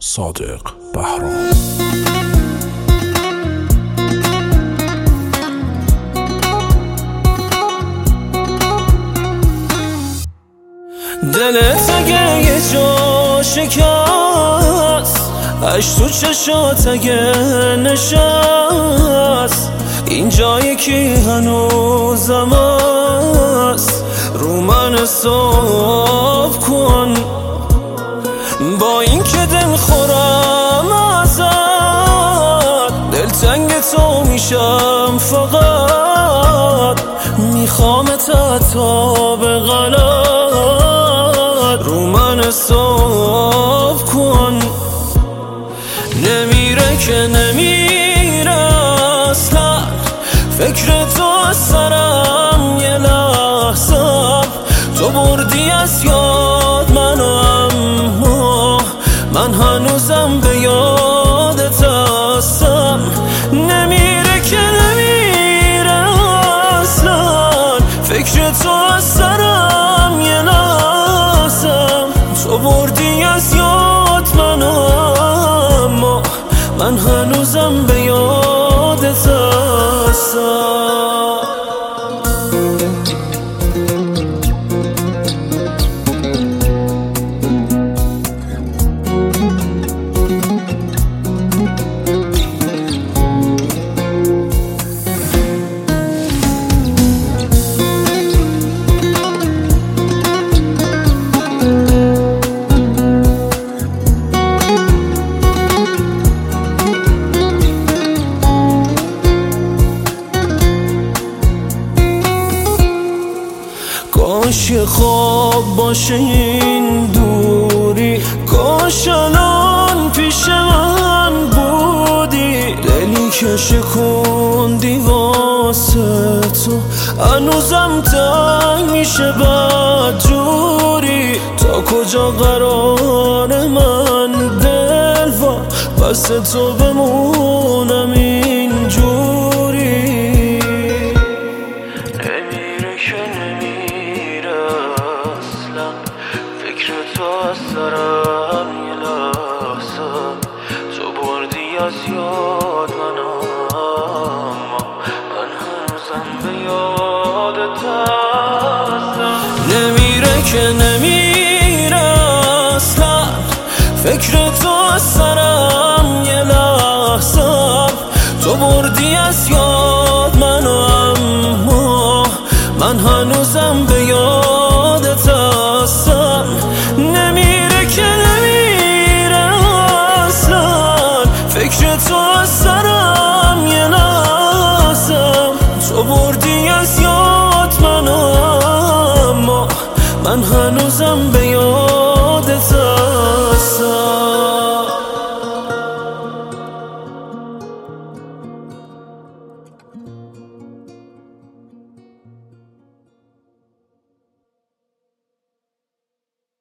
صادق بهرام. دلت اگه یه جا شکست، عشق تو چشات اگه نشست، این جایی که هنوزم است، رو من حساب کن. با این که دل خورم ازت، دلتنگ تو میشم، فقط میخوامت تا به غلط، رو من حساب کن. نمیره که نمیره اصلا، فکر تو از سرم یه لحظه، تو بردی از یاد منو، اما من هنوزم به یادت هستم. نمیره که نمیره اصلا، فکر تو از سرم یه لحظه، تو بردی از یاد منو، اما من هنوزم به یادت هستم. کاش یه خواب باشه این دوری، کاش الان پیش من بودی، دلی که شکوندی واسه تو هنوزم تنگ میشه بدجوری. تا کجا قرار من دلوا، پس تو بمونم اینجوری. فکر تو از سرم یه لحظه، تو بردی از یاد منو، اما من هنوزم به یادت هستم. نمیره که نمیره اصلا، فکر تو از